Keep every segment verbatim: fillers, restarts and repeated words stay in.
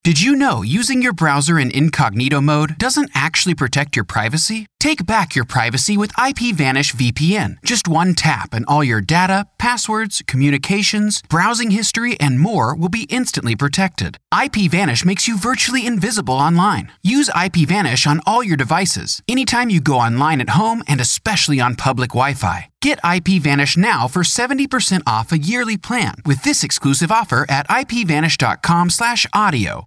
Did you know using your browser in incognito mode doesn't actually protect your privacy? Take back your privacy with IPVanish V P N. Just one tap and all your data, passwords, communications, browsing history, and more will be instantly protected. IPVanish makes you virtually invisible online. Use IPVanish on all your devices, anytime you go online at home and especially on public Wi-Fi. Get IPVanish now for seventy percent off a yearly plan with this exclusive offer at ipvanish.com slash audio.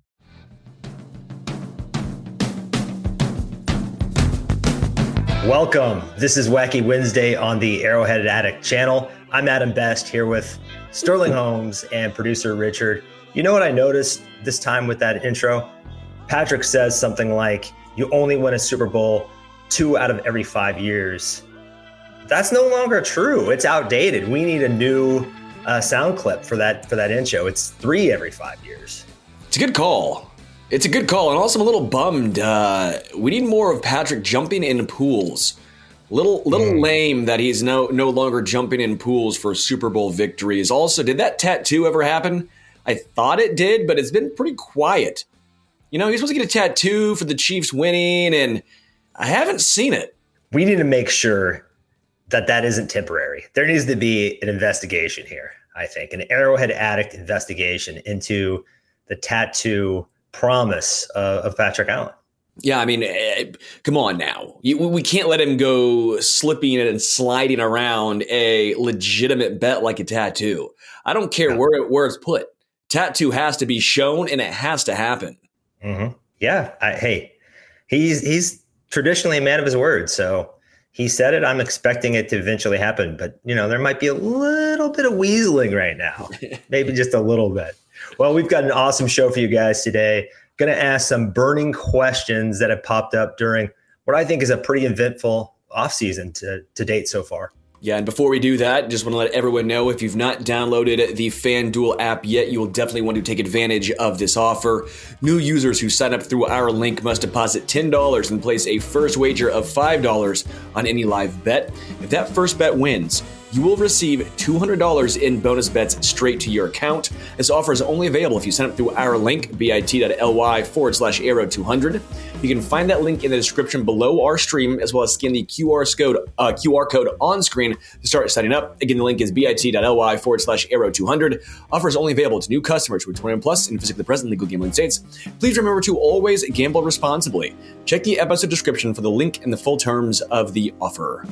Welcome. This is Wacky Wednesday on the Arrowhead Addict channel. I'm Adam Best here with Sterling Holmes and producer Richard. You know what I noticed this time with that intro? Patrick says something like, you only win a Super Bowl two out of every five years. That's no longer true. It's outdated. We need a new uh, sound clip for that for that intro. It's three every five years. It's a good call. It's a good call, and also I'm a little bummed. Uh, we need more of Patrick jumping in pools. Little little mm. lame that he's no no longer jumping in pools for Super Bowl victories. Also, did that tattoo ever happen? I thought it did, but it's been pretty quiet. You know, he's supposed to get a tattoo for the Chiefs winning, and I haven't seen it. We need to make sure that that isn't temporary. There needs to be an investigation here, I think, an Arrowhead Addict investigation into the tattoo promise uh, of Patrick Allen. Yeah, I mean, uh, come on now. You, we can't let him go slipping and sliding around a legitimate bet like a tattoo. I don't care no. where, it, where it's put. Tattoo has to be shown, and it has to happen. Mm-hmm. Yeah, I, hey, he's he's traditionally a man of his word, so he said it. I'm expecting it to eventually happen, but you know, there might be a little bit of weaseling right now, maybe just a little bit. Well, we've got an awesome show for you guys today. Going to ask some burning questions that have popped up during what I think is a pretty eventful offseason to, to date so far. Yeah, and before we do that, just want to let everyone know, if you've not downloaded the FanDuel app yet, you will definitely want to take advantage of this offer. New users who sign up through our link must deposit ten dollars and place a first wager of five dollars on any live bet. If that first bet wins, you will receive two hundred dollars in bonus bets straight to your account. This offer is only available if you sign up through our link, bit.ly forward slash arrow 200. You can find that link in the description below our stream, as well as scan the Q R code, uh, Q R code on screen to start signing up. Again, the link is bit.ly forward slash arrow 200. Offer is only available to new customers who are twenty-one plus in physically present legal gambling states. Please remember to always gamble responsibly. Check the episode description for the link and the full terms of the offer.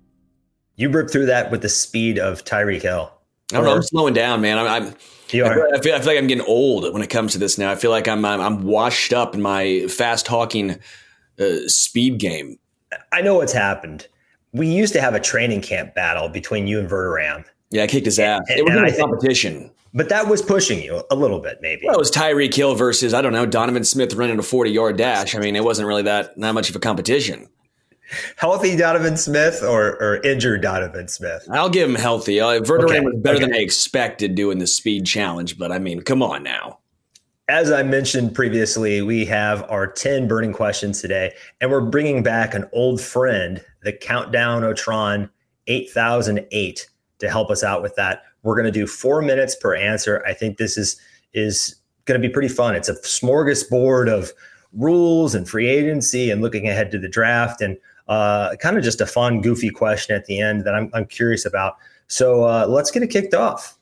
You ripped through that with the speed of Tyreek Hill. I don't know. I'm slowing down, man. I'm. I'm you I, are. feel, I, feel, I feel like I'm getting old when it comes to this now. I feel like I'm. I'm, I'm washed up in my fast talking uh, speed game. I know what's happened. We used to have a training camp battle between you and Verderam. Yeah, I kicked his ass. And, it was a competition, think, but that was pushing you a little bit, maybe. Well, it was Tyreek Hill versus I don't know Donovan Smith running a forty yard dash. I mean, it wasn't really that not much of a competition. Healthy Donovan Smith or, or injured Donovan Smith? I'll give him healthy. Uh, Verderam okay. was better okay. than I expected doing the speed challenge, but I mean, come on now. As I mentioned previously, we have our ten burning questions today, and we're bringing back an old friend, the Countdown Otron eight thousand eight, to help us out with that. We're going to do four minutes per answer. I think this is is going to be pretty fun. It's a smorgasbord of rules and free agency and looking ahead to the draft, and uh, kind of just a fun, goofy question at the end that I'm, I'm curious about. So uh, let's get it kicked off.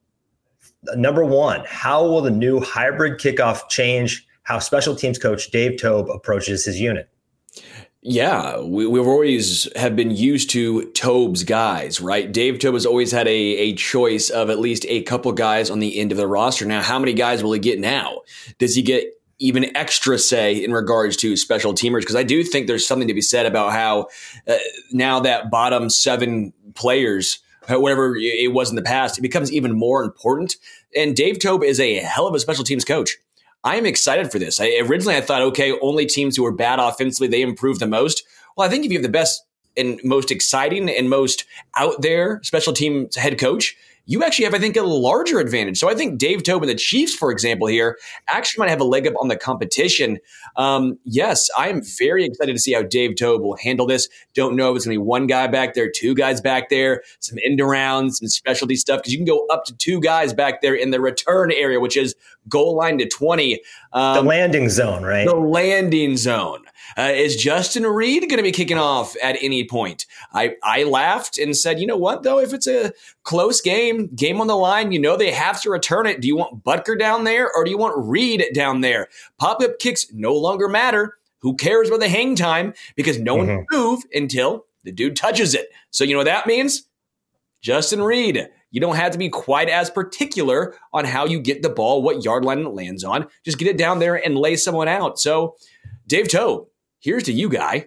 Number one, how will the new hybrid kickoff change how special teams coach Dave Toub approaches his unit? Yeah, we, we've always have been used to Toub's guys, right? Dave Toub has always had a, a choice of at least a couple guys on the end of the roster. Now, how many guys will he get now? Does he get even extra say in regards to special teamers? Because I do think there's something to be said about how uh, now that bottom seven players, whatever it was in the past, it becomes even more important. And Dave Toub is a hell of a special teams coach. I am excited for this. I, originally, I thought, okay, only teams who are bad offensively, they improve the most. Well, I think if you have the best and most exciting and most out there special teams head coach, you actually have, I think, a larger advantage. So I think Dave Toub and the Chiefs, for example, here actually might have a leg up on the competition. Um, yes, I am very excited to see how Dave Toub will handle this. Don't know if it's going to be one guy back there, two guys back there, some end arounds, some specialty stuff, because you can go up to two guys back there in the return area, which is goal line to twenty. Um, the landing zone, right? The landing zone. Uh, is Justin Reid going to be kicking off at any point? I, I laughed and said, you know what, though? If it's a close game, game on the line, you know they have to return it. Do you want Butker down there or do you want Reid down there? Pop-up kicks no longer matter. Who cares about the hang time? Because no mm-hmm. one can move until the dude touches it. So you know what that means? Justin Reid. You don't have to be quite as particular on how you get the ball, what yard line it lands on. Just get it down there and lay someone out. So, Dave Toub, here's to you, guy.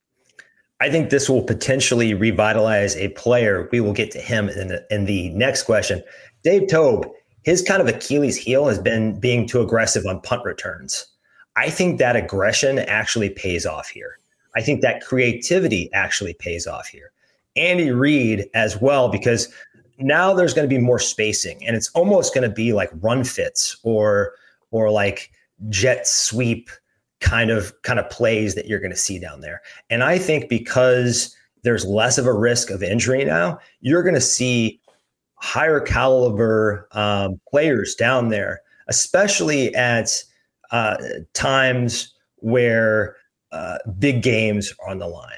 I think this will potentially revitalize a player. We will get to him in the, in the next question. Dave Toub, his kind of Achilles heel has been being too aggressive on punt returns. I think that aggression actually pays off here. I think that creativity actually pays off here. Andy Reid as well, because now there's going to be more spacing, and it's almost going to be like run fits or or like jet sweep kind of kind of plays that you're going to see down there. And I think because there's less of a risk of injury now, you're going to see higher caliber um, players down there, especially at uh, times where uh, big games are on the line.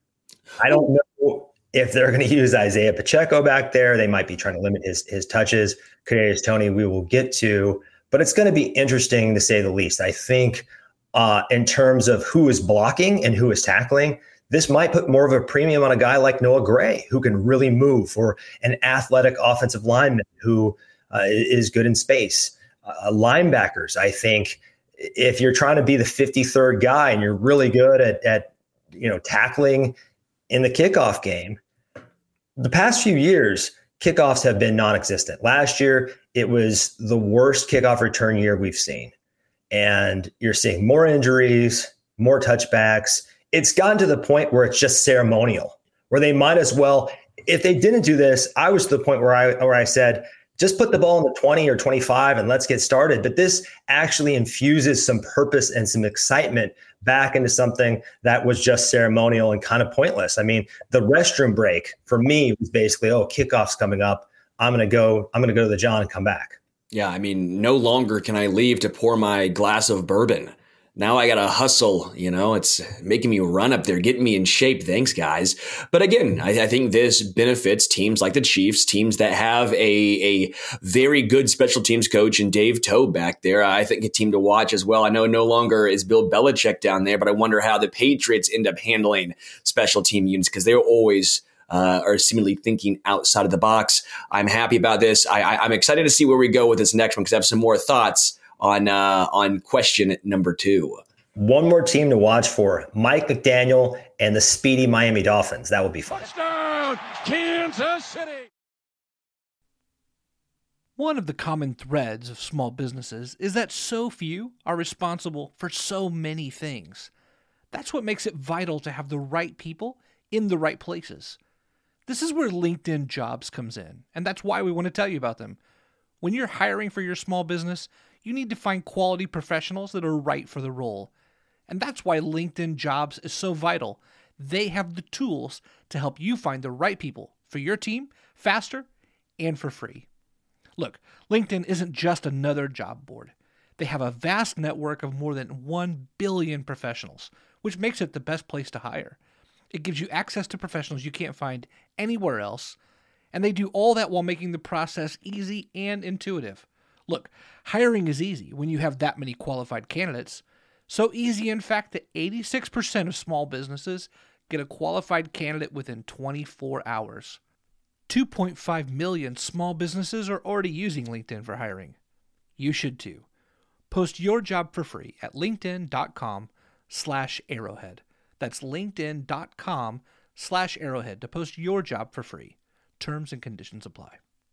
I don't know if they're going to use Isaiah Pacheco back there. They might be trying to limit his his touches. Kadarius Toney, we will get to, but it's going to be interesting to say the least. I think uh, in terms of who is blocking and who is tackling, this might put more of a premium on a guy like Noah Gray, who can really move, or an athletic offensive lineman who uh, is good in space. Uh, linebackers, I think, if you're trying to be the fifty-third guy and you're really good at, at you know tackling in the kickoff game, the past few years, kickoffs have been non-existent. Last year, it was the worst kickoff return year we've seen. And you're seeing more injuries, more touchbacks. It's gotten to the point where it's just ceremonial, where they might as well, if they didn't do this, I was to the point where I where I said, just put the ball in the twenty or twenty-five and let's get started. But this actually infuses some purpose and some excitement back into something that was just ceremonial and kind of pointless. I mean, the restroom break for me was basically, oh, kickoff's coming up. I'm going to go, I'm going to go to the John and come back. Yeah. I mean, no longer can I leave to pour my glass of bourbon. Now I got to hustle, you know, it's making me run up there, getting me in shape. Thanks, guys. But again, I, I think this benefits teams like the Chiefs, teams that have a, a very good special teams coach and Dave Toub back there. I think a team to watch as well. I know no longer is Bill Belichick down there, but I wonder how the Patriots end up handling special team units, because they're always uh, are seemingly thinking outside of the box. I'm happy about this. I, I, I'm excited to see where we go with this next one, because I have some more thoughts on uh, on question number two. One more team to watch for, Mike McDaniel and the speedy Miami Dolphins. That will be fun. Touchdown, Kansas City. One of the common threads of small businesses is that so few are responsible for so many things. That's what makes it vital to have the right people in the right places. This is where LinkedIn Jobs comes in, and that's why we want to tell you about them. When you're hiring for your small business, you need to find quality professionals that are right for the role. And that's why LinkedIn Jobs is so vital. They have the tools to help you find the right people for your team faster and for free. Look, LinkedIn isn't just another job board. They have a vast network of more than one billion professionals, which makes it the best place to hire. It gives you access to professionals you can't find anywhere else, and they do all that while making the process easy and intuitive. Look, hiring is easy when you have that many qualified candidates. So easy, in fact, that eighty-six percent of small businesses get a qualified candidate within twenty-four hours. two point five million small businesses are already using LinkedIn for hiring. You should too. Post your job for free at linkedin.com slash arrowhead. That's linkedin.com slash arrowhead to post your job for free. Terms and conditions apply.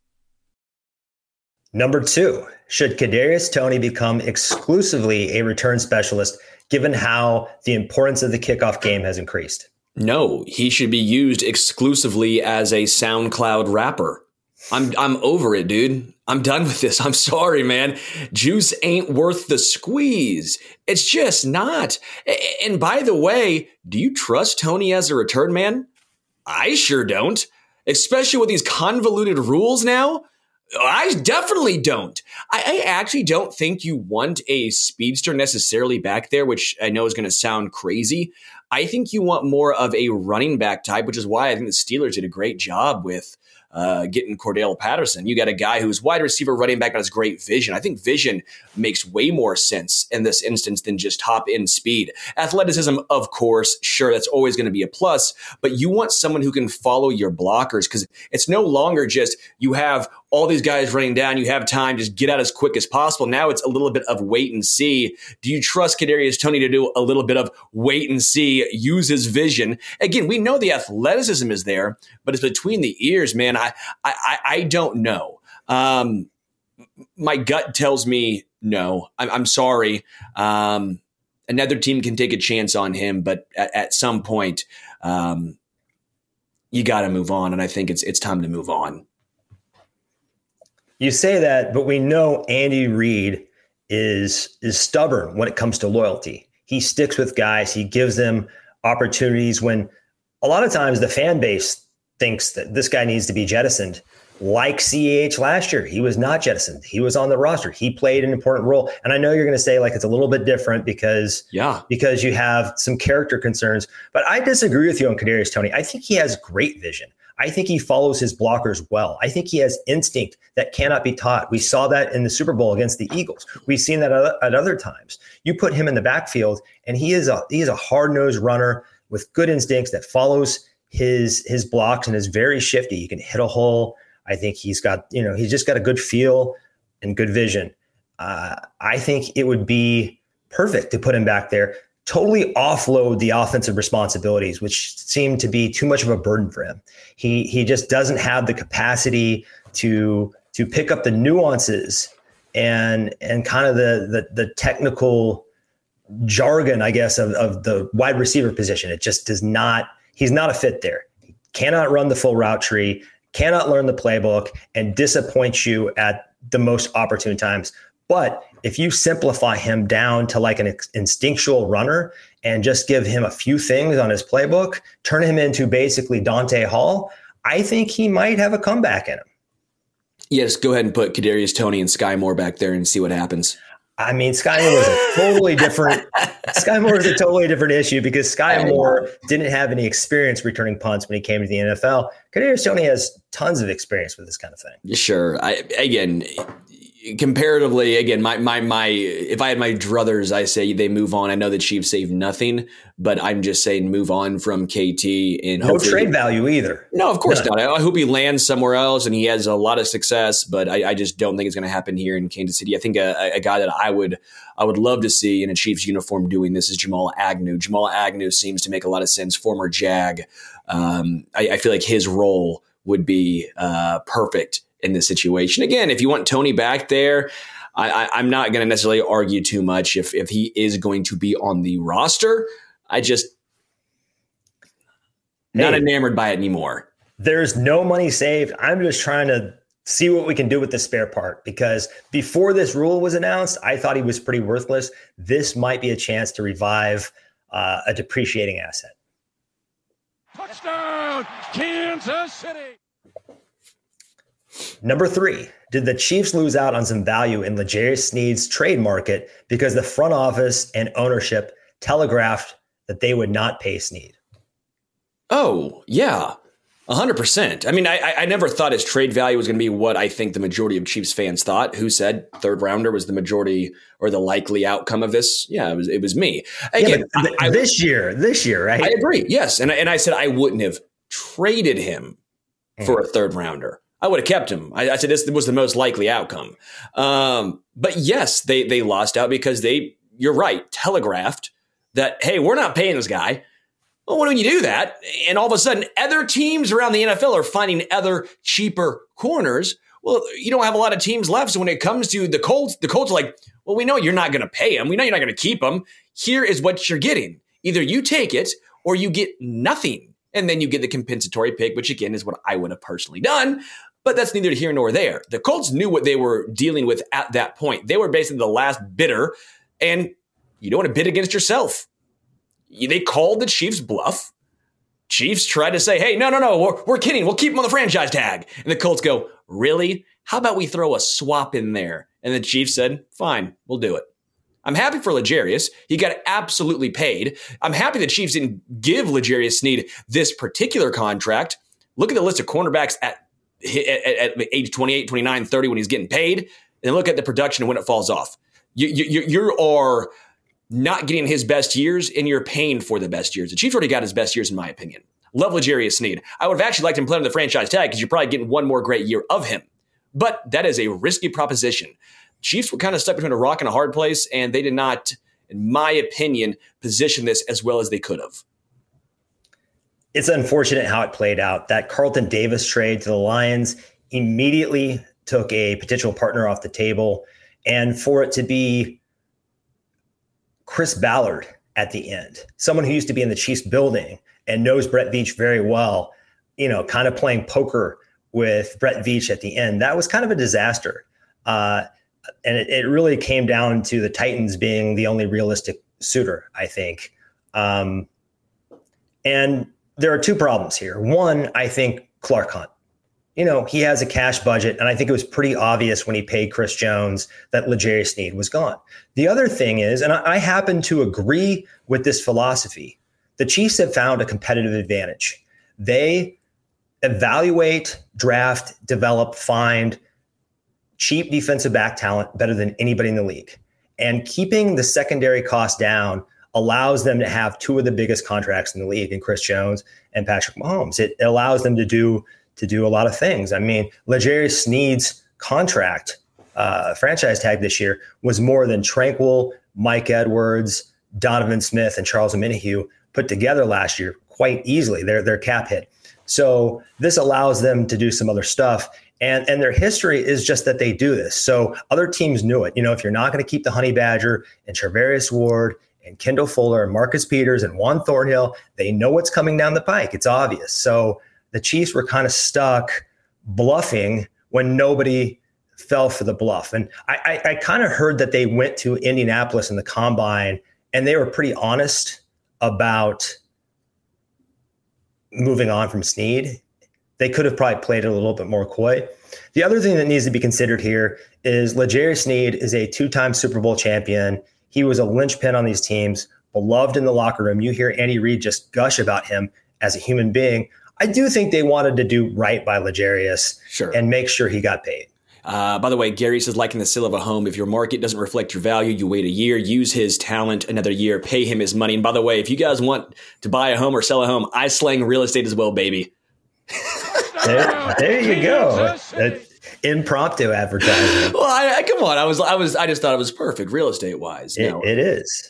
Number two, should Kadarius Toney become exclusively a return specialist, given how the importance of the kickoff game has increased? No, he should be used exclusively as a SoundCloud rapper. I'm I'm over it, dude. I'm done with this. I'm sorry, man. Juice ain't worth the squeeze. It's just not. And by the way, do you trust Toney as a return man? I sure don't. Especially with these convoluted rules now. I definitely don't. I, I actually don't think you want a speedster necessarily back there, which I know is going to sound crazy. I think you want more of a running back type, which is why I think the Steelers did a great job with uh, getting Cordell Patterson. You got a guy who's wide receiver, running back, but has great vision. I think vision makes way more sense in this instance than just top end speed. Athleticism, of course, sure, that's always going to be a plus, but you want someone who can follow your blockers, because it's no longer just you have all these guys running down, you have time, just get out as quick as possible. Now it's a little bit of wait and see. Do you trust Kadarius Toney to do a little bit of wait and see, use his vision? Again, we know the athleticism is there, but it's between the ears, man. I I, I don't know. Um, my gut tells me no. I'm, I'm sorry. Um, another team can take a chance on him, but at, at some point, um, you got to move on, and I think it's it's time to move on. You say that, but we know Andy Reid is is stubborn when it comes to loyalty. He sticks with guys. He gives them opportunities when a lot of times the fan base thinks that this guy needs to be jettisoned. Like C E H last year, he was not jettisoned. He was on the roster. He played an important role. And I know you're going to say like it's a little bit different because, yeah. because you have some character concerns. But I disagree with you on Kadarius Toney. I think he has great vision. I think he follows his blockers well. I think he has instinct that cannot be taught. We saw that in the Super Bowl against the Eagles. We've seen that at other times. You put him in the backfield, and he is a he is a hard-nosed runner with good instincts that follows his his blocks and is very shifty. He can hit a hole. I think he's got, you know, he's just got a good feel and good vision. Uh, I think it would be perfect to put him back there. Totally offload the offensive responsibilities, which seem to be too much of a burden for him. He he just doesn't have the capacity to to pick up the nuances and and kind of the the, the technical jargon, I guess, of, of the wide receiver position. It just does not. He's not a fit there. He cannot run the full route tree, cannot learn the playbook, and disappoints you at the most opportune times. But if you simplify him down to like an instinctual runner and just give him a few things on his playbook, turn him into basically Dante Hall, I think he might have a comeback in him. Yes, go ahead and put Kadarius Toney and Sky Moore back there and see what happens. I mean, Sky Moore was a totally different Sky Moore was a totally different issue because Sky Moore didn't have any experience returning punts when he came to the N F L. Kadarius Toney has tons of experience with this kind of thing. Sure. I, again, comparatively, again, my my my if I had my druthers, I say they move on. I know the Chiefs save nothing, but I'm just saying move on from K T and no trade value either. No, of course None. not. I hope he lands somewhere else and he has a lot of success, but I, I just don't think it's going to happen here in Kansas City. I think a, a guy that I would I would love to see in a Chiefs uniform doing this is Jamal Agnew. Jamal Agnew seems to make a lot of sense. Former Jag. Um, I, I feel like his role would be uh, perfect in this situation. Again, if you want Toney back there, I, I, I'm not going to necessarily argue too much if if he is going to be on the roster. I just not hey, enamored by it anymore. There's no money saved. I'm just trying to see what we can do with the spare part because before this rule was announced, I thought he was pretty worthless. This might be a chance to revive uh, a depreciating asset. Touchdown, Kansas City. Number three, did the Chiefs lose out on some value in L'Jarius Sneed's trade market because the front office and ownership telegraphed that they would not pay Sneed? Oh, yeah, one hundred percent. I mean, I, I never thought his trade value was going to be what I think the majority of Chiefs fans thought. Who said third rounder was the majority or the likely outcome of this? Yeah, it was it was me. Again, yeah, th- I, this I, year, this year, right? I agree, yes. And, and I said I wouldn't have traded him mm. for a third rounder. I would have kept him. I, I said this was the most likely outcome. Um, but yes, they they lost out because they, you're right, telegraphed that, hey, we're not paying this guy. Well, when you do that, and all of a sudden other teams around the N F L are finding other cheaper corners, well, you don't have a lot of teams left. So when it comes to the Colts, the Colts are like, well, we know you're not going to pay him. We know you're not going to keep him. Here is what you're getting. Either you take it or you get nothing. And then you get the compensatory pick, which again is what I would have personally done. But that's neither here nor there. The Colts knew what they were dealing with at that point. They were basically the last bidder, and you don't want to bid against yourself. They called the Chiefs bluff. Chiefs tried to say, hey, no, no, no, we're, we're kidding. We'll keep him on the franchise tag. And the Colts go, really? How about we throw a swap in there? And the Chiefs said, fine, we'll do it. I'm happy for L'Jarius. He got absolutely paid. I'm happy the Chiefs didn't give L'Jarius Sneed this particular contract. Look at the list of cornerbacks at, at, at age twenty-eight, twenty-nine, thirty when he's getting paid, and look at the production and when it falls off. You, you, you are not getting his best years, and you're paying for the best years. The Chiefs already got his best years, in my opinion. Love L'Jarius Sneed. I would have actually liked him playing on the franchise tag because you're probably getting one more great year of him. But that is a risky proposition. Chiefs were kind of stuck between a rock and a hard place, and they did not, in my opinion, position this as well as they could have. It's unfortunate how it played out. That Carlton Davis trade to the Lions immediately took a potential partner off the table, and for it to be Chris Ballard at the end, someone who used to be in the Chiefs building and knows Brett Veach very well, you know, kind of playing poker with Brett Veach at the end, that was kind of a disaster. Uh, and it, it really came down to the Titans being the only realistic suitor, I think. Um, and there are two problems here. One, I think Clark Hunt. You know, he has a cash budget, and I think it was pretty obvious when he paid Chris Jones that L'Jarius Sneed was gone. The other thing is, and I, I happen to agree with this philosophy, the Chiefs have found a competitive advantage. They evaluate, draft, develop, find cheap defensive back talent better than anybody in the league. And keeping the secondary costs down allows them to have two of the biggest contracts in the league in Chris Jones and Patrick Mahomes. It allows them to do to do a lot of things. I mean, L'Jarius Sneed's contract, uh, franchise tag this year was more than Tranquil, Mike Edwards, Donovan Smith, and Charles Omenihu put together last year quite easily. Their their cap hit. So this allows them to do some other stuff. And, and their history is just that they do this. So other teams knew it. You know, if you're not going to keep the Honey Badger and Charvarius Ward and Kendall Fuller and Marcus Peters and Juan Thornhill, they know what's coming down the pike. It's obvious. So the Chiefs were kind of stuck bluffing when nobody fell for the bluff. And I, I, I kind of heard that they went to Indianapolis in the combine and they were pretty honest about moving on from Sneed. They could have probably played it a little bit more coy. The other thing that needs to be considered here is L'Jarius Sneed is a two-time Super Bowl champion. He was a linchpin on these teams, beloved in the locker room. You hear Andy Reid just gush about him as a human being. I do think they wanted to do right by L'Jarius sure. and make sure he got paid. Uh, by the way, Gary says, like in the sale of a home, if your market doesn't reflect your value, you wait a year, use his talent another year, pay him his money. And by the way, if you guys want to buy a home or sell a home, I slang real estate as well, baby. There, there you go. That impromptu advertising. Well, I, I, come on. I was, I was, I just thought it was perfect real estate wise. It, it is.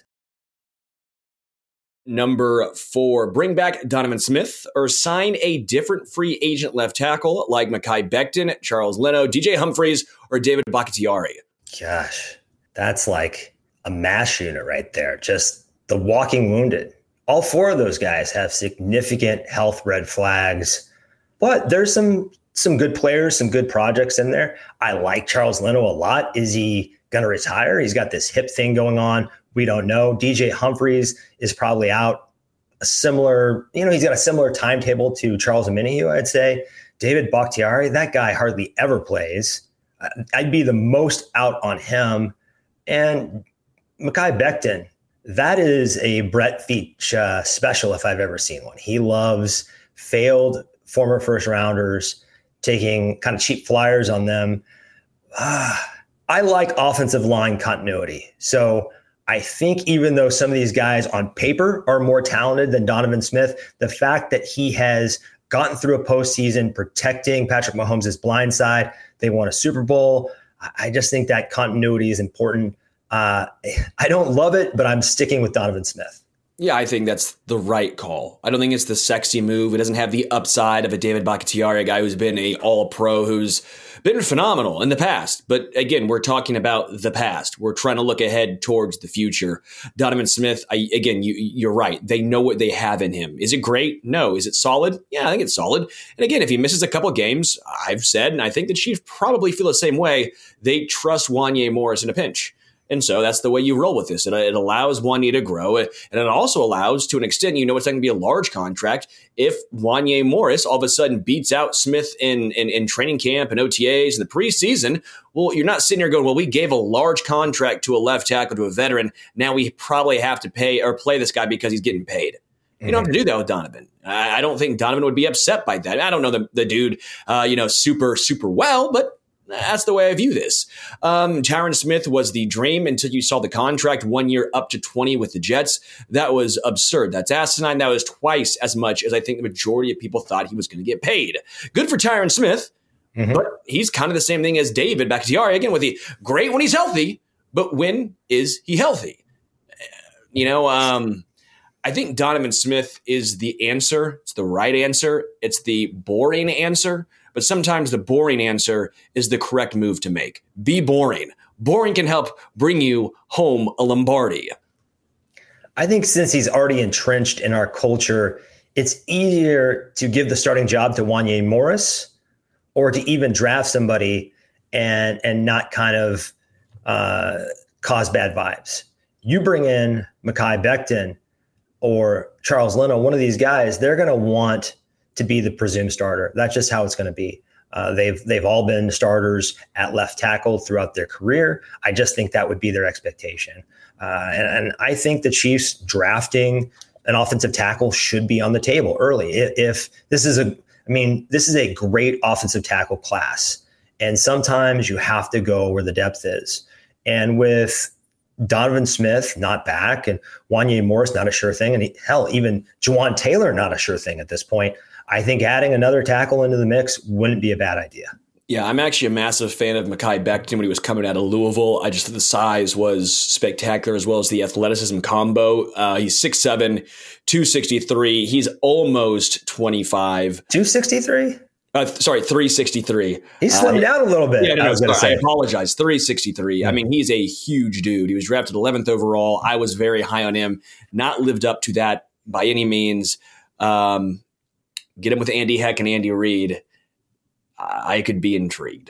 Number four, bring back Donovan Smith or sign a different free agent left tackle like Mekhi Becton, Charles Leno, D J Humphries, or David Bakhtiari. Gosh, that's like a mass unit right there. Just the walking wounded. All four of those guys have significant health red flags, but there's some some good players, some good projects in there. I like Charles Leno a lot. Is he going to retire? He's got this hip thing going on. We don't know. D J Humphries is probably out a similar, you know, he's got a similar timetable to Charles Omenihu, I'd say. David Bakhtiari, that guy hardly ever plays. I'd be the most out on him. And Mekhi Becton, that is a Brett Veach uh, special if I've ever seen one. He loves failed former first rounders, taking kind of cheap flyers on them. Uh, I like offensive line continuity. So I think even though some of these guys on paper are more talented than Donovan Smith, the fact that he has gotten through a postseason protecting Patrick Mahomes' blind side, they won a Super Bowl. I just think that continuity is important. Uh, I don't love it, but I'm sticking with Donovan Smith. Yeah, I think that's the right call. I don't think it's the sexy move. It doesn't have the upside of a David Bakhtiari, a guy who's been a all-pro, who's been phenomenal in the past. But again, we're talking about the past. We're trying to look ahead towards the future. Donovan Smith, I, again, you, you're right. They know what they have in him. Is it great? No. Is it solid? Yeah, I think it's solid. And again, if he misses a couple games, I've said, and I think the Chiefs probably feel the same way, they trust Wanya Morris in a pinch. And so that's the way you roll with this. It, it allows Wanya to grow. And it also allows, to an extent, you know, it's not going to be a large contract. If Wanya Morris all of a sudden beats out Smith in, in, in training camp and O T As in the preseason, well, you're not sitting here going, well, we gave a large contract to a left tackle, to a veteran. Now we probably have to pay or play this guy because he's getting paid. You don't have to do that with Donovan. I, I don't think Donovan would be upset by that. I don't know the, the dude, uh, you know, super, super well, but that's the way I view this. Um, Tyron Smith was the dream until you saw the contract, one year up to twenty with the Jets. That was absurd. That's asinine. That was twice as much as I think the majority of people thought he was going to get paid. Good for Tyron Smith, mm-hmm. but he's kind of the same thing as David Bakhtiari. Again, with the great when he's healthy, but when is he healthy? You know, um, I think Donovan Smith is the answer. It's the right answer. It's the boring answer. But sometimes the boring answer is the correct move to make. Be boring. Boring can help bring you home a Lombardi. I think since he's already entrenched in our culture, it's easier to give the starting job to Wanya Morris or to even draft somebody and, and not kind of uh, cause bad vibes. You bring in Mekhi Becton or Charles Leno, one of these guys, they're going to want to be the presumed starter. That's just how it's going to be. Uh, they've they've all been starters at left tackle throughout their career. I just think that would be their expectation. Uh, and, and I think the Chiefs drafting an offensive tackle should be on the table early. If, if this is a, I mean, this is a great offensive tackle class. And sometimes you have to go where the depth is. And with Donovan Smith not back and Wanya Morris not a sure thing, and he, hell, even Jawaan Taylor not a sure thing at this point, I think adding another tackle into the mix wouldn't be a bad idea. Yeah, I'm actually a massive fan of Mekhi Becton when he was coming out of Louisville. I just thought the size was spectacular as well as the athleticism combo. Uh, he's six seven, two sixty-three. He's almost twenty-five. two sixty-three? Uh, sorry, three sixty-three. He slimmed uh, down a little bit. Yeah, no, I, no, was sorry, say. I apologize. three sixty-three. Yeah. I mean, he's a huge dude. He was drafted eleventh overall. I was very high on him. Not lived up to that by any means. Um, get him with Andy Heck and Andy Reid. I could be intrigued.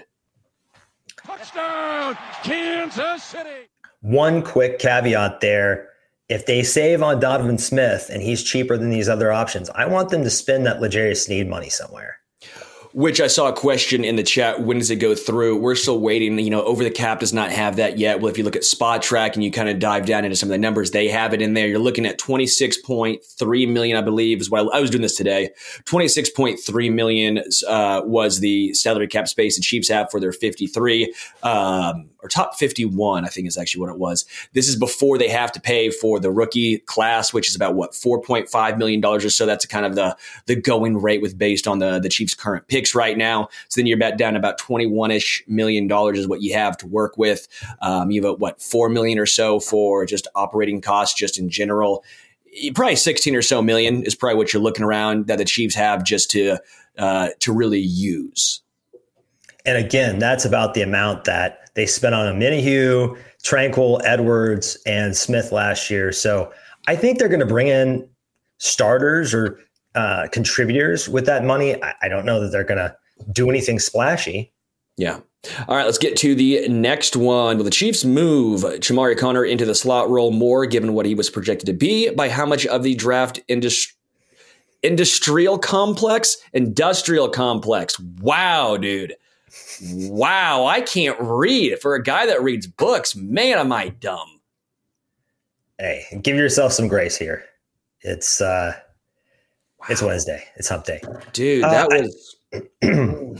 Touchdown, Kansas City. One quick caveat there. If they save on Donovan Smith and he's cheaper than these other options, I want them to spend that L'Jarius Sneed money somewhere. Which I saw a question in the chat. When does it go through? We're still waiting. You know, Over the Cap does not have that yet. Well, if you look at Spot Track and you kind of dive down into some of the numbers, they have it in there. You're looking at twenty-six point three million, I believe, is what I, I was doing this today. twenty-six point three million uh, was the salary cap space the Chiefs have for their fifty-three, um, or top fifty-one, I think is actually what it was. This is before they have to pay for the rookie class, which is about what, four point five million dollars or so. That's kind of the the going rate with based on the the Chiefs' current picks right now. So then you're about down about twenty-one-ish million dollars is what you have to work with. Um, you have what, four million or so for just operating costs, just in general. Probably sixteen or so million is probably what you're looking around that the Chiefs have just to uh, to really use. And again, that's about the amount that they spent on a Minihue, Tranquil, Edwards, and Smith last year. So I think they're going to bring in starters or uh, contributors with that money. I, I don't know that they're going to do anything splashy. Yeah. All right, let's get to the next one. Will the Chiefs move Chamarri Conner into the slot role more, given what he was projected to be? By how much of the draft industry? Industrial complex? Industrial complex. Wow, dude. Wow, I can't read. For a guy that reads books, man, am I dumb. Hey, give yourself some grace here. It's uh, wow. It's Wednesday. It's hump day. Dude, that uh, was... I,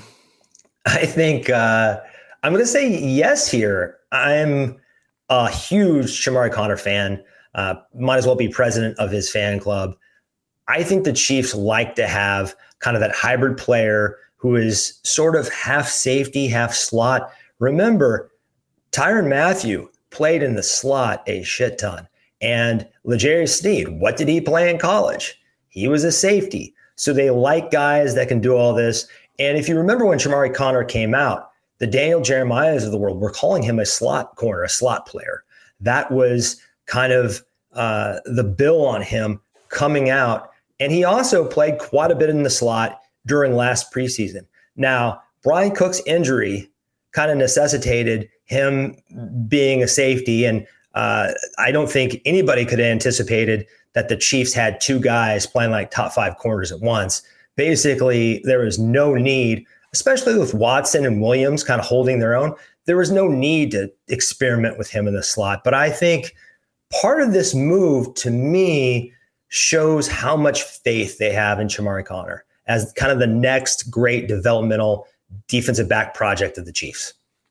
I think uh, I'm going to say yes here. I'm a huge Chamarri Conner fan. Uh, might as well be president of his fan club. I think the Chiefs like to have kind of that hybrid player who is sort of half safety, half slot. Remember, Tyrann Mathieu played in the slot a shit ton. And L'Jarius Sneed, what did he play in college? He was a safety. So they like guys that can do all this. And if you remember when Chamarri Conner came out, the Daniel Jeremiahs of the world were calling him a slot corner, a slot player. That was kind of uh, the bill on him coming out. And he also played quite a bit in the slot during last preseason. Now, Brian Cook's injury kind of necessitated him being a safety. And uh, I don't think anybody could have anticipated that the Chiefs had two guys playing like top five corners at once. Basically, there was no need, especially with Watson and Williams kind of holding their own. There was no need to experiment with him in the slot. But I think part of this move, to me, shows how much faith they have in Chamarri Conner as kind of the next great developmental defensive back project of the Chiefs.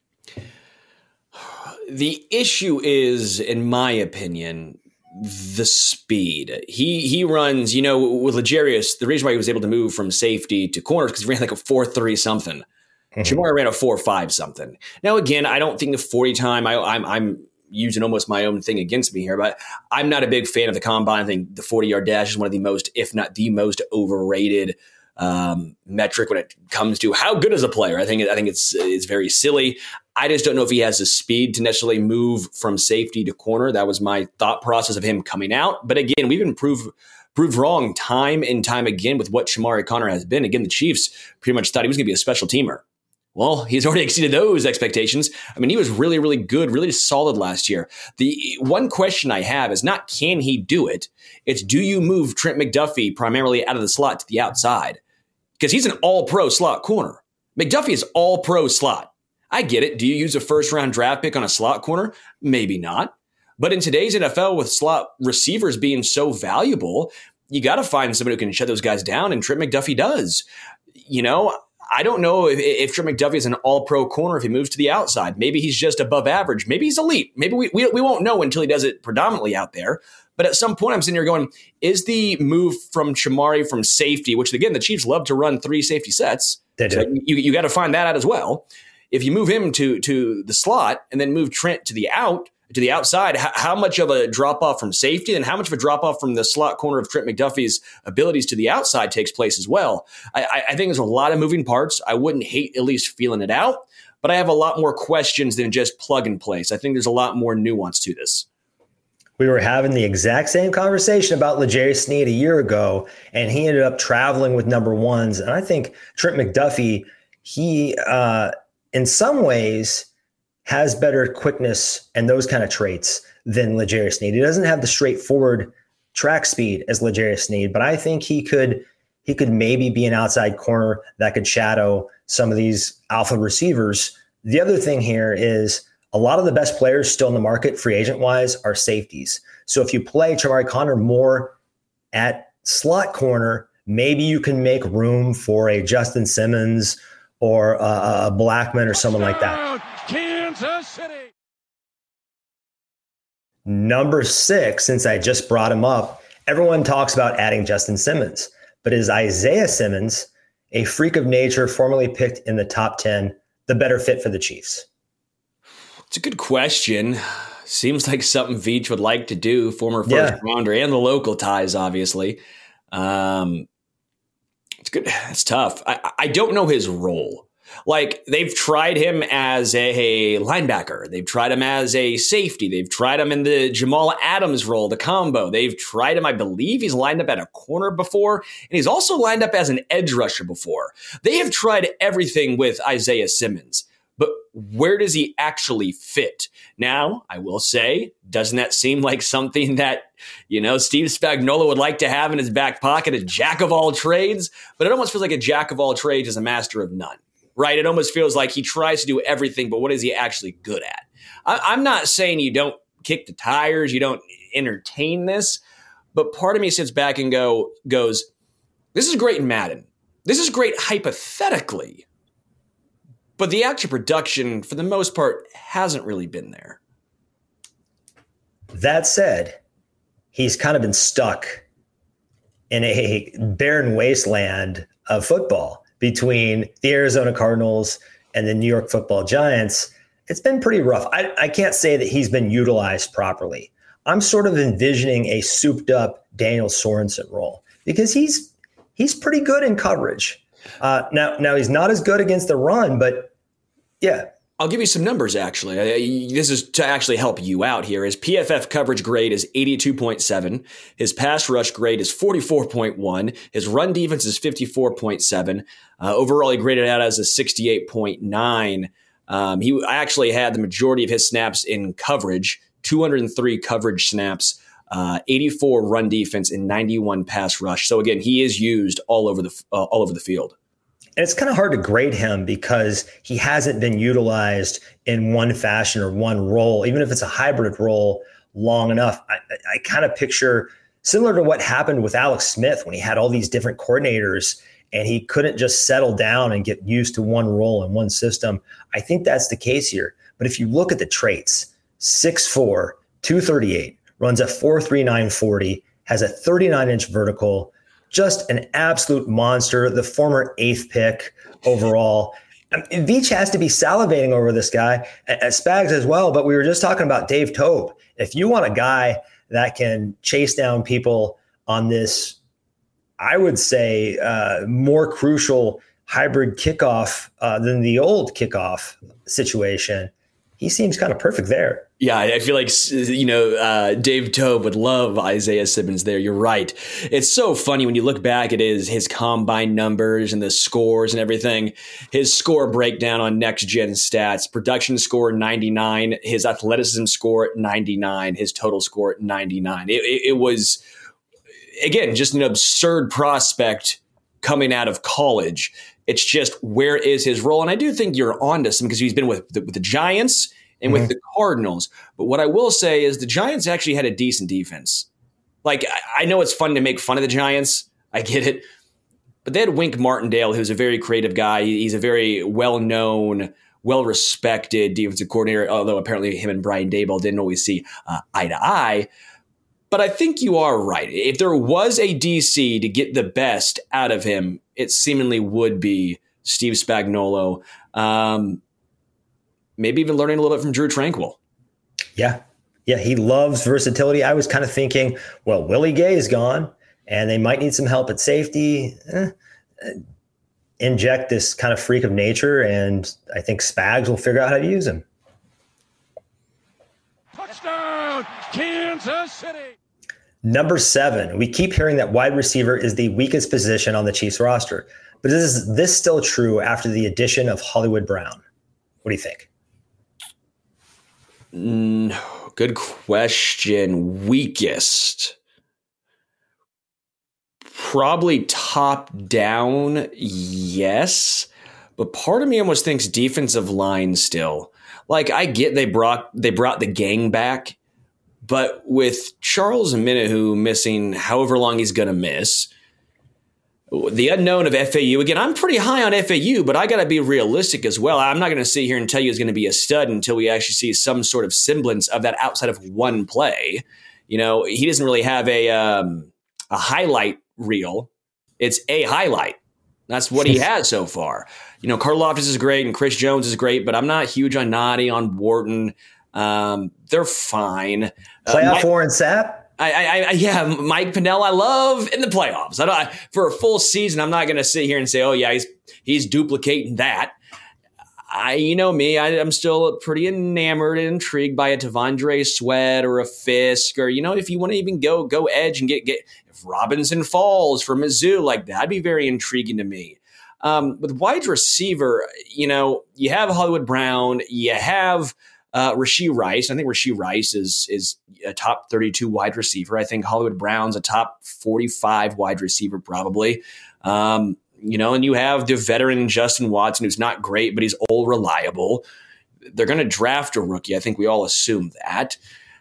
The issue is, in my opinion, the speed. He he runs, you know, with L'Jarius, the reason why he was able to move from safety to corner is because he ran like a four three something. Mm-hmm. Chamarri ran a four five something. Now, again, I don't think the forty time, I, I'm I'm using almost my own thing against me here, but I'm not a big fan of the combine. I think the forty-yard dash is one of the most, if not the most overrated um, metric when it comes to how good is a player. I think I think it's it's very silly. I just don't know if he has the speed to necessarily move from safety to corner. That was my thought process of him coming out. But again, we've been proved proved wrong time and time again with what Chamarri Conner has been. Again, the Chiefs pretty much thought he was going to be a special teamer. Well, he's already exceeded those expectations. I mean, he was really, really good, really solid last year. The one question I have is not can he do it? It's do you move Trent McDuffie primarily out of the slot to the outside? Because he's an all-pro slot corner. McDuffie is all-pro slot. I get it. Do you use a first-round draft pick on a slot corner? Maybe not. But in today's N F L, with slot receivers being so valuable, you got to find somebody who can shut those guys down, and Trent McDuffie does. You know, I don't know if, if Trent McDuffie is an all-pro corner if he moves to the outside. Maybe he's just above average. Maybe he's elite. Maybe we, we we won't know until he does it predominantly out there. But at some point, I'm sitting here going, is the move from Chamarri from safety, which, again, the Chiefs love to run three safety sets. They do. So you, you got to find that out as well. If you move him to to the slot and then move Trent to the out, to the outside, how, how much of a drop-off from safety and how much of a drop-off from the slot corner of Trent McDuffie's abilities to the outside takes place as well? I, I think there's a lot of moving parts. I wouldn't hate at least feeling it out, but I have a lot more questions than just plug and place. I think there's a lot more nuance to this. We were having the exact same conversation about L'Jarius Sneed a year ago, and he ended up traveling with number ones. And I think Trent McDuffie, he, uh, in some ways, has better quickness and those kind of traits than L'Jarius Sneed. He doesn't have the straightforward track speed as L'Jarius Sneed, but I think he could he could maybe be an outside corner that could shadow some of these alpha receivers. The other thing here is a lot of the best players still in the market, free agent wise, are safeties. So if you play Chamarri Conner more at slot corner, maybe you can make room for a Justin Simmons or a, a Blackman or someone like that. Kansas City. Number six, since I just brought him up, everyone talks about adding Justin Simmons, but is Isaiah Simmons, a freak of nature, formerly picked in the top ten, the better fit for the Chiefs? It's a good question. Seems like something Veach would like to do, former first yeah. rounder and the local ties, obviously. Um, it's good. It's tough. I, I don't know his role. Like, they've tried him as a linebacker. They've tried him as a safety. They've tried him in the Jamal Adams role, the combo. They've tried him, I believe he's lined up at a corner before, and he's also lined up as an edge rusher before. They have tried everything with Isaiah Simmons. But where does he actually fit? Now, I will say, doesn't that seem like something that, you know, Steve Spagnuolo would like to have in his back pocket, a jack of all trades? But it almost feels like a jack of all trades is a master of none, right? It almost feels like he tries to do everything, but what is he actually good at? I, I'm not saying you don't kick the tires, you don't entertain this, but part of me sits back and go goes, this is great in Madden. This is great hypothetically. But the actual production, for the most part, hasn't really been there. That said, he's kind of been stuck in a barren wasteland of football between the Arizona Cardinals and the New York Football Giants. It's been pretty rough. I, I can't say that he's been utilized properly. I'm sort of envisioning a souped-up Daniel Sorensen role because he's he's pretty good in coverage. Uh, now, now he's not as good against the run, but yeah. I'll give you some numbers, actually. This is to actually help you out here. His P F F coverage grade is eighty-two point seven. His pass rush grade is forty-four point one. His run defense is fifty-four point seven. Uh, overall, he graded out as a sixty-eight point nine. Um, he actually had the majority of his snaps in coverage, two hundred three coverage snaps, uh, eighty-four run defense, and ninety-one pass rush. So again, he is used all over the uh, all over the field. And it's kind of hard to grade him because he hasn't been utilized in one fashion or one role, even if it's a hybrid role, long enough. I, I kind of picture similar to what happened with Alex Smith when he had all these different coordinators and he couldn't just settle down and get used to one role and one system. I think that's the case here. But if you look at the traits, six four, two thirty-eight, runs a four three nine forty, has a thirty-nine inch vertical, just an absolute monster, the former eighth pick overall. I mean, Veach has to be salivating over this guy, at Spags as well, but we were just talking about Dave Toub. If you want a guy that can chase down people on this, I would say, uh, more crucial hybrid kickoff uh, than the old kickoff situation, he seems kind of perfect there. Yeah, I feel like, you know, uh, Dave Toub would love Isaiah Simmons there. You're right. It's so funny when you look back at his, his combine numbers and the scores and everything. His score breakdown on Next Gen Stats, production score ninety-nine, his athleticism score ninety-nine, his total score ninety-nine. It, it, it was, again, just an absurd prospect coming out of college. It's just, where is his role? And I do think you're onto some because he's been with the, with the Giants and mm-hmm. with the Cardinals. But what I will say is the Giants actually had a decent defense. Like, I, I know it's fun to make fun of the Giants. I get it. But they had Wink Martindale, who's a very creative guy. He's a very well-known, well-respected defensive coordinator, although apparently him and Brian Daboll didn't always see uh, eye to eye. But I think you are right. If there was a D C to get the best out of him, it seemingly would be Steve Spagnuolo. Um, maybe even learning a little bit from Drew Tranquill. Yeah. Yeah, he loves versatility. I was kind of thinking, well, Willie Gay is gone, and they might need some help at safety. Eh, inject this kind of freak of nature, and I think Spags will figure out how to use him. Touchdown, Kansas City. Number seven, we keep hearing that wide receiver is the weakest position on the Chiefs roster. But is this still true after the addition of Hollywood Brown? What do you think? Mm, good question. Weakest. Probably top down, yes. But part of me almost thinks defensive line still. Like, I get they brought they brought the gang back. But with Charles Omenihu missing however long he's going to miss, the unknown of F A U, again, I'm pretty high on F A U, but I got to be realistic as well. I'm not going to sit here and tell you he's going to be a stud until we actually see some sort of semblance of that outside of one play. You know, he doesn't really have a um, a highlight reel. It's a highlight. That's what he has so far. You know, Karlaftis is great and Chris Jones is great, but I'm not huge on Noddy, on Wharton. Um, they're fine. Playoff uh, Mike, Warren Sapp? I, I, I, yeah, Mike Pennell, I love in the playoffs. I don't, I, for a full season, I'm not going to sit here and say, oh yeah, he's he's duplicating that. I, you know me, I, I'm still pretty enamored and intrigued by a T'Vondre Sweat or a Fisk, or you know, if you want to even go go edge and get get if Robinson Falls for Mizzou, like that'd be very intriguing to me. Um, with wide receiver, you know, you have Hollywood Brown, you have. Uh, Rashee Rice. I think Rashee Rice is is a top thirty-two wide receiver. I think Hollywood Brown's a top forty-five wide receiver probably. Um, you know, and you have the veteran Justin Watson, who's not great, but he's all reliable. They're going to draft a rookie. I think we all assume that.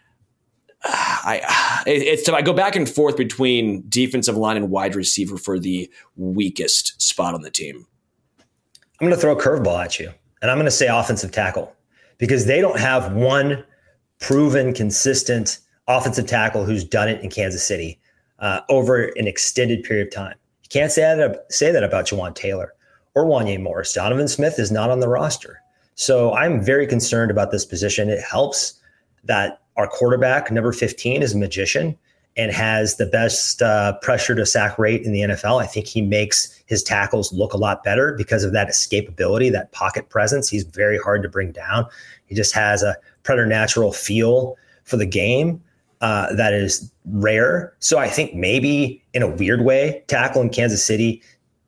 Uh, I it's I go back and forth between defensive line and wide receiver for the weakest spot on the team. I'm going to throw a curveball at you, and I'm going to say offensive tackle. Because they don't have one proven, consistent offensive tackle who's done it in Kansas City uh, over an extended period of time. You can't say that, say that about Jawan Taylor or Wanya Morris. Donovan Smith is not on the roster. So I'm very concerned about this position. It helps that our quarterback, number fifteen, is a magician and has the best uh, pressure to sack rate in the N F L. I think he makes his tackles look a lot better because of that escapability, that pocket presence. He's very hard to bring down. He just has a preternatural feel for the game uh, that is rare. So I think maybe in a weird way, tackle in Kansas City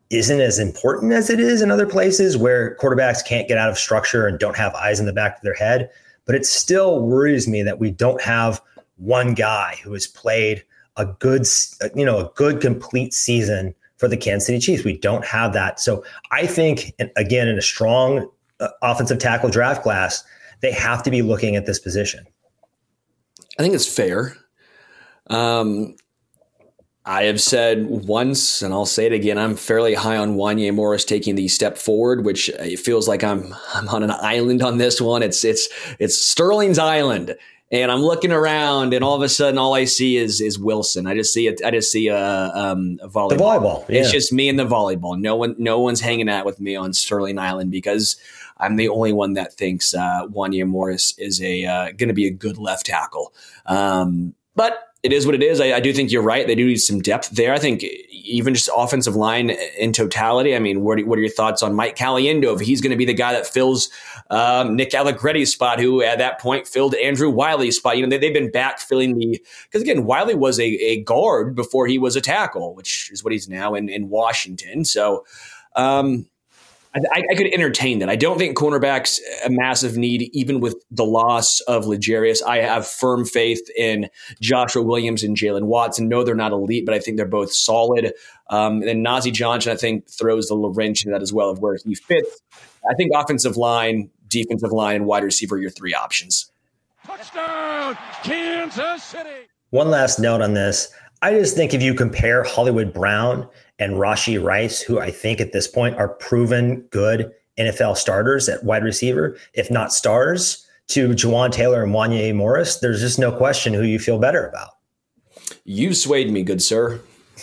isn't as important as it is in other places where quarterbacks can't get out of structure and don't have eyes in the back of their head. But it still worries me that we don't have one guy who has played a good, you know, a good complete season for the Kansas City Chiefs. We don't have that. So I think, again, in a strong uh, offensive tackle draft class, they have to be looking at this position. I think it's fair. Um, I have said once, and I'll say it again, I'm fairly high on Wanya Morris taking the step forward, which it feels like I'm I'm on an island on this one. It's it's it's Sterling's island, and I'm looking around, and all of a sudden, all I see is is Wilson. I just see it. I just see a, um, a volleyball. The volleyball. Yeah. It's just me and the volleyball. No one, no one's hanging out with me on Sterling Island because I'm the only one that thinks uh, Wanya Morris is a uh, going to be a good left tackle. Um, but it is what it is. I, I do think you're right. They do need some depth there. I think even just offensive line in totality. I mean, what, what are your thoughts on Mike Caliendo? If he's going to be the guy that fills um, Nick Allegretti's spot, who at that point filled Andrew Wiley's spot. You know, they, they've been backfilling the – because, again, Wiley was a, a guard before he was a tackle, which is what he's now in, in Washington. So um, – I, I could entertain that. I don't think cornerback's a massive need, even with the loss of L'Jarius. I have firm faith in Joshua Williams and Jalen Watson. No, they're not elite, but I think they're both solid. Um, and Nazeeh Johnson, I think, throws the wrench in that as well of where he fits. I think offensive line, defensive line, and wide receiver are your three options. Touchdown, Kansas City. One last note on this. I just think if you compare Hollywood Brown and Rashee Rice, who I think at this point are proven good N F L starters at wide receiver, if not stars, to Juwan Taylor and Wanya Morris, there's just no question who you feel better about. You swayed me, good sir.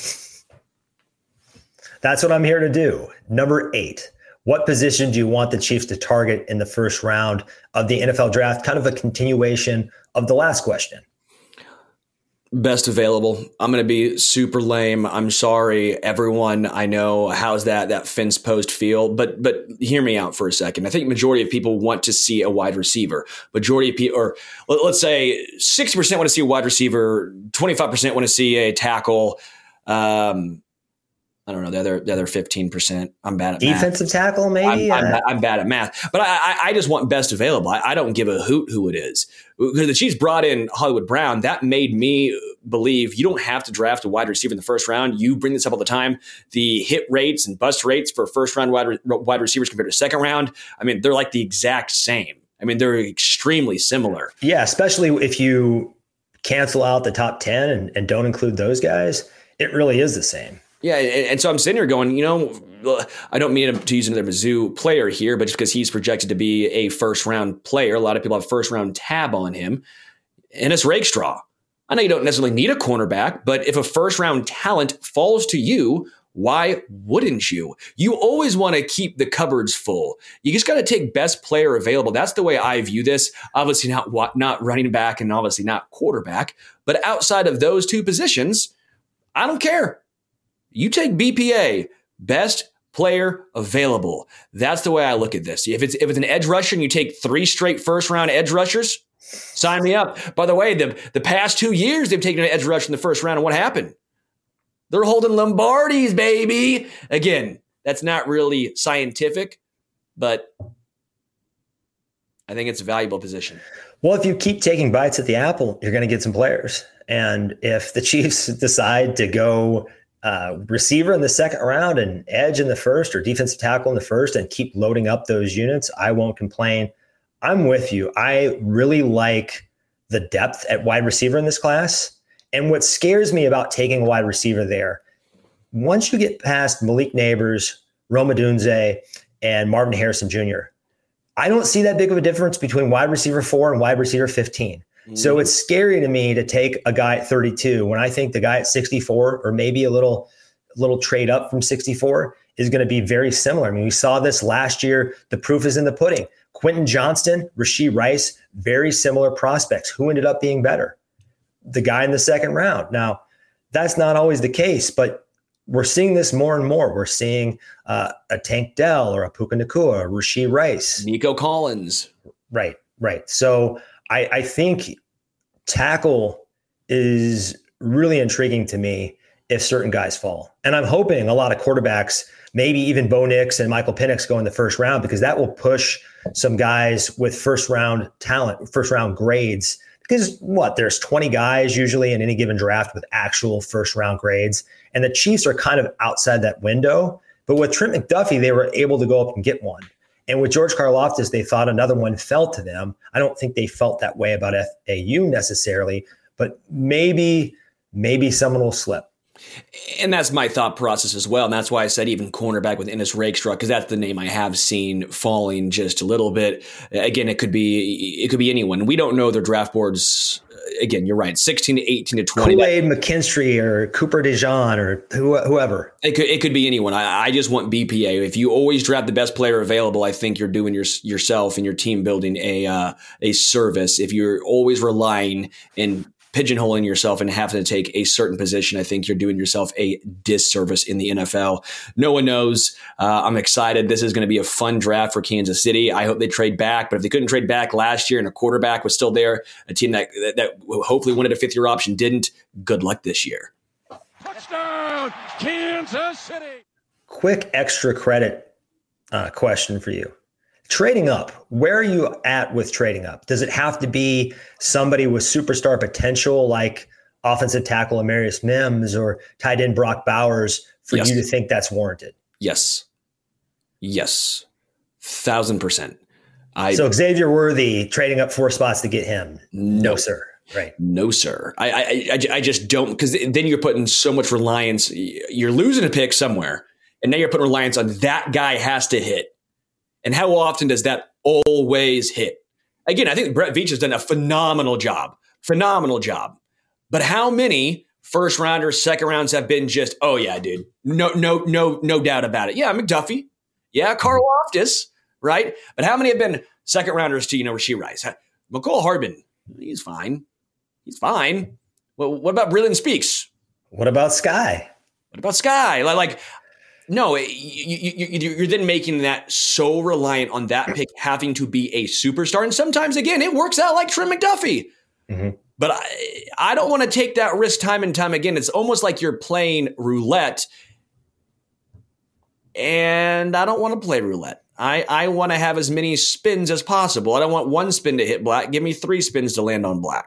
That's what I'm here to do. Number eight. What position do you want the Chiefs to target in the first round of the N F L draft? Kind of a continuation of the last question. Best available. I'm going to be super lame. I'm sorry, everyone. I know how's that that fence post feel, but but hear me out for a second. I think majority of people want to see a wide receiver. Majority of people, or let's say sixty percent want to see a wide receiver. twenty-five percent want to see a tackle. Um, I don't know, the other the other fifteen percent. I'm bad at math. Defensive tackle, maybe? I'm, I'm, I'm bad at math. But I, I just want best available. I, I don't give a hoot who it is. Because the Chiefs brought in Hollywood Brown, that made me believe you don't have to draft a wide receiver in the first round. You bring this up all the time. The hit rates and bust rates for first-round wide, wide receivers compared to second round, I mean, they're like the exact same. I mean, they're extremely similar. Yeah, especially if you cancel out the top ten and, and don't include those guys, it really is the same. Yeah, and so I'm sitting here going, you know, I don't mean to use another Mizzou player here, but just because he's projected to be a first-round player, a lot of people have first-round tab on him, and it's Rakestraw. I know you don't necessarily need a cornerback, but if a first-round talent falls to you, why wouldn't you? You always want to keep the cupboards full. You just got to take best player available. That's the way I view this. Obviously not, not running back and obviously not quarterback, but outside of those two positions, I don't care. You take B P A, best player available. That's the way I look at this. If it's if it's an edge rusher and you take three straight first round edge rushers, sign me up. By the way, the, the past two years they've taken an edge rusher in the first round, and what happened? They're holding Lombardis, baby. Again, that's not really scientific, but I think it's a valuable position. Well, if you keep taking bites at the apple, you're going to get some players. And if the Chiefs decide to go Uh, receiver in the second round and edge in the first, or defensive tackle in the first, and keep loading up those units, I won't complain. I'm with you. I really like the depth at wide receiver in this class. And what scares me about taking a wide receiver there, once you get past Malik Neighbors, Rome Odunze, and Marvin Harrison Junior, I don't see that big of a difference between wide receiver four and wide receiver fifteen. So it's scary to me to take a guy at thirty-two when I think the guy at sixty-four, or maybe a little, little trade up from sixty-four, is going to be very similar. I mean, we saw this last year. The proof is in the pudding. Quentin Johnston, Rashee Rice, very similar prospects. Who ended up being better? The guy in the second round. Now, that's not always the case, but we're seeing this more and more. We're seeing uh, a Tank Dell or a Puka Nacua, or Rashee Rice. Nico Collins. Right, right. So I, I think tackle is really intriguing to me. if certain guys fall. And I'm hoping a lot of quarterbacks, maybe even Bo Nix and Michael Penix, go in the first round, because that will push some guys with first round talent, first round grades. Because what, there's twenty guys usually in any given draft with actual first round grades. And the Chiefs are kind of outside that window. But with Trent McDuffie, they were able to go up and get one. And with George Karlaftis, they thought another one fell to them. I don't think they felt that way about F A U necessarily, but maybe, maybe someone will slip. And that's my thought process as well. And that's why I said even cornerback with Ennis Rakestraw, because that's the name I have seen falling just a little bit. Again, it could be it could be anyone. We don't know their draft boards. Again, you're right. sixteen to eighteen to twenty. Kool-Aid McKinstry or Cooper DeJean or who, whoever. It could it could be anyone. I, I just want B P A. If you always draft the best player available, I think you're doing your, yourself and your team building a uh, a service. If you're always relying in pigeonholing yourself and having to take a certain position, I think you're doing yourself a disservice in the N F L. No one knows. Uh, I'm excited. This is going to be a fun draft for Kansas City. I hope they trade back, but if they couldn't trade back last year and a quarterback was still there, a team that that, that hopefully wanted a fifth year option didn't, good luck this year. Touchdown, Kansas City. Quick extra credit uh, question for you. Trading up, where are you at with trading up? Does it have to be somebody with superstar potential like offensive tackle Amarius Mims or tight end Brock Bowers for Yes. you to think that's warranted? Yes. Yes. Thousand percent. I, so Xavier Worthy trading up four spots to get him? No. No, sir. Right. No, sir. I, I, I, I just don't, because then you're putting so much reliance. You're losing a pick somewhere, and now you're putting reliance on that guy has to hit. And how often does that always hit? Again, I think Brett Veach has done a phenomenal job. Phenomenal job. But how many first rounders, second rounds have been just, oh yeah, dude. No, no, no, no doubt about it. Yeah, McDuffie. Yeah, Karlaftis, right? But how many have been second rounders to, you know, Rashee Rice? McCole Hardman, he's fine. He's fine. Well, what about Brilliant Speaks? What about Sky? What about Sky? Like, like No, you, you, you, you're then making that so reliant on that pick having to be a superstar. And sometimes, again, it works out like Trent McDuffie. Mm-hmm. But I, I don't want to take that risk time and time again. It's almost like you're playing roulette. And I don't want to play roulette. I, I want to have as many spins as possible. I don't want one spin to hit black. Give me three spins to land on black.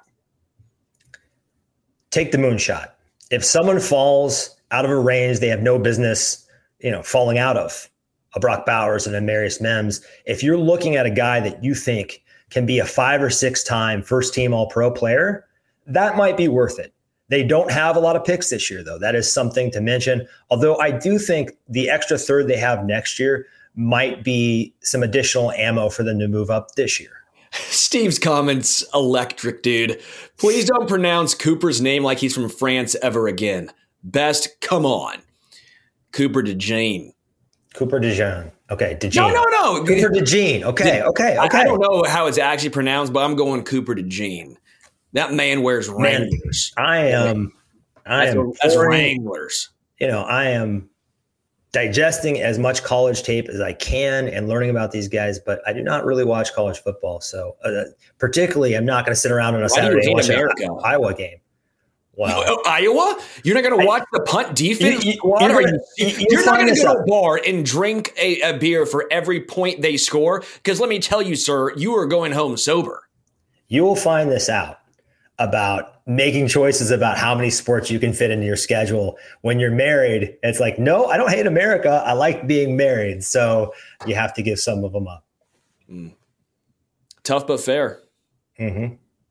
Take the moonshot. If someone falls out of a range they have no business you know, falling out of, a Brock Bowers and a Amarius Mims, if you're looking at a guy that you think can be a five or six time first team all pro player, that might be worth it. They don't have a lot of picks this year, though. That is something to mention. Although I do think the extra third they have next year might be some additional ammo for them to move up this year. Steve's comments, electric, dude. Please don't pronounce Cooper's name like he's from France ever again. Best, come on. Cooper DeJean. Cooper DeJean. Okay, DeJean. No, no, no. Cooper DeJean. Okay, okay, okay. I, I don't know how it's actually pronounced, but I'm going Cooper DeJean. That man wears Wranglers. Man, I am. I that's am. That's pouring, Wranglers. You know, I am digesting as much college tape as I can and learning about these guys, but I do not really watch college football. So, uh, particularly, I'm not going to sit around on a Saturday and watch an Iowa game. Wow. Uh, Iowa? You're not going to watch I, the punt defense? You, you, you're are gonna, you, you, you're not going to go to a bar and drink a, a beer for every point they score? Because let me tell you, sir, you are going home sober. You will find this out about making choices about how many sports you can fit into your schedule. When you're married, it's like, no, I don't hate America. I like being married. So you have to give some of them up. Mm. Tough but fair. Mm-hmm.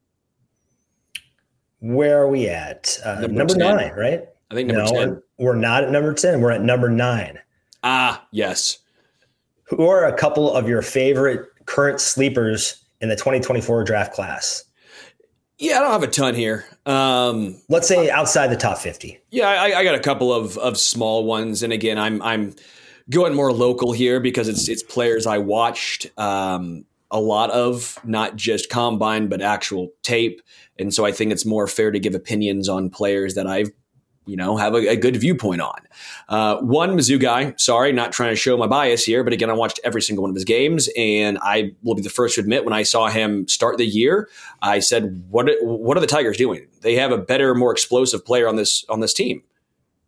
Where are we at? Uh, number number nine, right? I think number no, ten. We're not at number ten. We're at number nine. Ah, yes. Who are a couple of your favorite current sleepers in the twenty twenty-four draft class? Yeah, I don't have a ton here. Um, Let's say outside the top fifty. Yeah, I, I got a couple of of small ones, and again, I'm I'm going more local here because it's it's players I watched um, a lot of, not just combine, but actual tape. And so I think it's more fair to give opinions on players that I've, you know, have a, a good viewpoint on. Uh, one Mizzou guy, sorry, not trying to show my bias here, but again, I watched every single one of his games, and I will be the first to admit when I saw him start the year, I said, "What? What are the Tigers doing? They have a better, more explosive player on this on this team."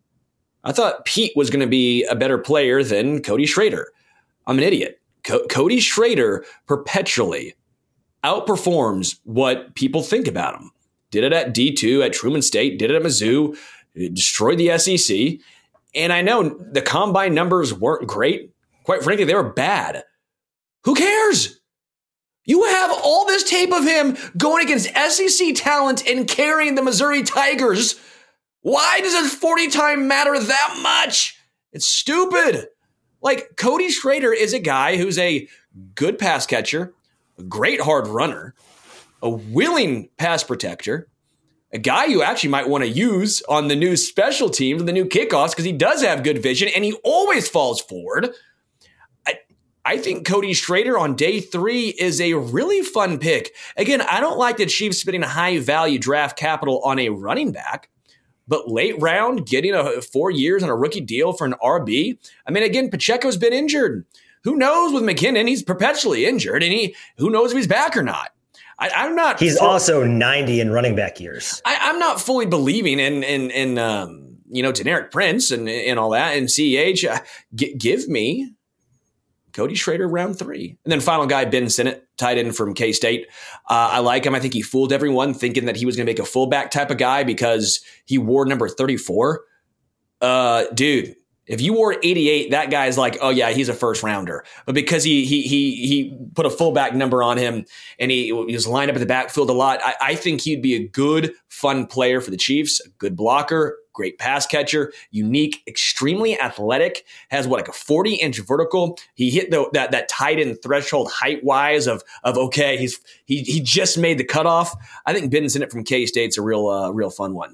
I thought Pete was going to be a better player than Cody Schrader. I'm an idiot. Co- Cody Schrader perpetually outperforms what people think about him. Did it at D two, at Truman State, did it at Mizzou, destroyed the S E C. And I know the combine numbers weren't great. Quite frankly, they were bad. Who cares? You have all this tape of him going against S E C talent and carrying the Missouri Tigers. Why does his forty time matter that much? It's stupid. Like, Cody Schrader is a guy who's a good pass catcher, a great hard runner, a willing pass protector, a guy you actually might want to use on the new special teams, the new kickoffs, because he does have good vision and he always falls forward. I, I think Cody Schrader on day three is a really fun pick. Again, I don't like the Chiefs spending high value draft capital on a running back. But late round, getting a four years on a rookie deal for an R B. I mean, again, Pacheco's been injured. Who knows with McKinnon? He's perpetually injured, and he who knows if he's back or not. I, I'm not. He's full, also ninety in running back years. I, I'm not fully believing in in in um, you know, Deneric Prince and and all that and C H. Uh, g- give me Cody Schrader round three. And then final guy, Ben Sinnott, tight end from K-State. Uh, I like him. I think he fooled everyone thinking that he was going to make a fullback type of guy because he wore number thirty-four. Uh, dude, if you wore eighty-eight, that guy's like, oh yeah, he's a first rounder. But because he he he he put a fullback number on him and he, he was lined up in the backfield a lot, I, I think he'd be a good, fun player for the Chiefs, a good blocker, great pass catcher, unique, extremely athletic, has what, like a forty inch vertical. He hit the, that that tight end threshold height wise of of okay, he's he he just made the cutoff. I think Ben Sinnott from K-State's a real uh, real fun one.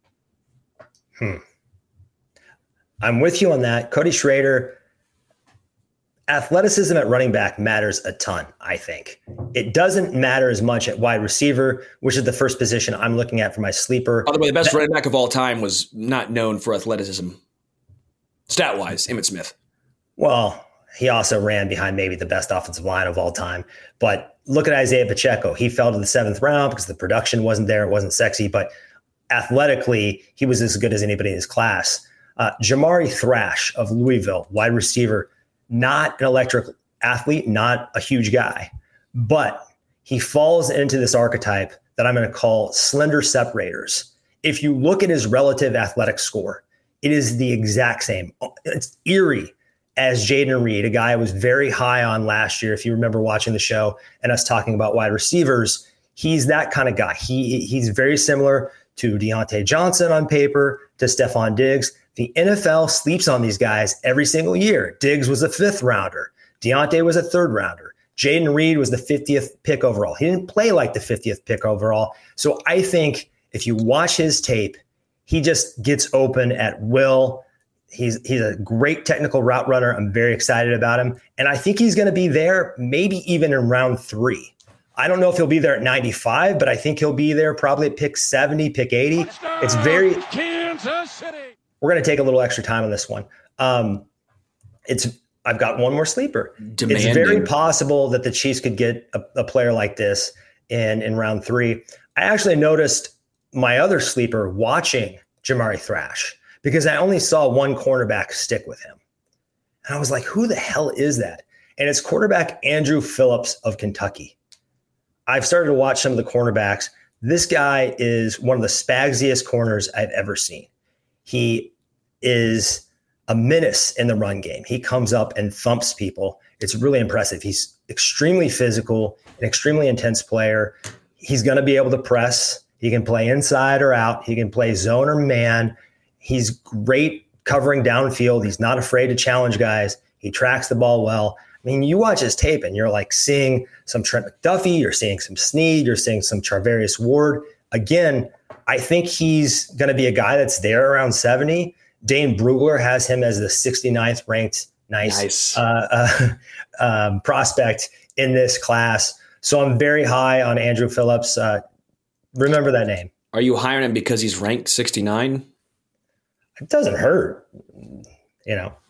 Hmm. I'm with you on that. Cody Schrader, athleticism at running back matters a ton, I think. It doesn't matter as much at wide receiver, which is the first position I'm looking at for my sleeper. By the way, the best that, running back of all time was not known for athleticism. Stat-wise, Emmitt Smith. Well, he also ran behind maybe the best offensive line of all time. But look at Isaiah Pacheco. He fell to the seventh round because the production wasn't there. It wasn't sexy. But athletically, he was as good as anybody in his class. Uh, Jamari Thrash of Louisville, wide receiver, not an electric athlete, not a huge guy, but he falls into this archetype that I'm going to call slender separators. If you look at his relative athletic score, it is the exact same. It's eerie as Jayden Reed, a guy I was very high on last year. If you remember watching the show and us talking about wide receivers, he's that kind of guy. He He's very similar to Deontay Johnson on paper, to Stephon Diggs. The N F L sleeps on these guys every single year. Diggs was a fifth rounder. Deontay was a third rounder. Jayden Reed was the fiftieth pick overall. He didn't play like the fiftieth pick overall. So I think if you watch his tape, he just gets open at will. He's he's a great technical route runner. I'm very excited about him. And I think he's going to be there maybe even in round three. I don't know if he'll be there at ninety-five, but I think he'll be there probably at pick seventy, pick eighty. It's very Kansas City. We're going to take a little extra time on this one. Um, it's I've got one more sleeper. Demanding. It's very possible that the Chiefs could get a, a player like this in, in round three. I actually noticed my other sleeper watching Jamari Thrash because I only saw one cornerback stick with him. And I was like, who the hell is that? And it's quarterback Andrew Phillips of Kentucky. I've started to watch some of the cornerbacks. This guy is one of the spagsiest corners I've ever seen. He is a menace in the run game. He comes up and thumps people. It's really impressive. He's extremely physical, an extremely intense player. He's going to be able to press. He can play inside or out. He can play zone or man. He's great covering downfield. He's not afraid to challenge guys. He tracks the ball well. I mean, you watch his tape and you're like seeing some Trent McDuffie, you're seeing some Snead, you're seeing some Charvarius Ward. Again, I think he's going to be a guy that's there around seventy. Dane Brugler has him as the sixty-ninth ranked nice, nice. Uh, uh, um, prospect in this class. So I'm very high on Andrew Phillips. Uh, remember that name. Are you high on him because he's ranked sixty-nine? It doesn't hurt, you know.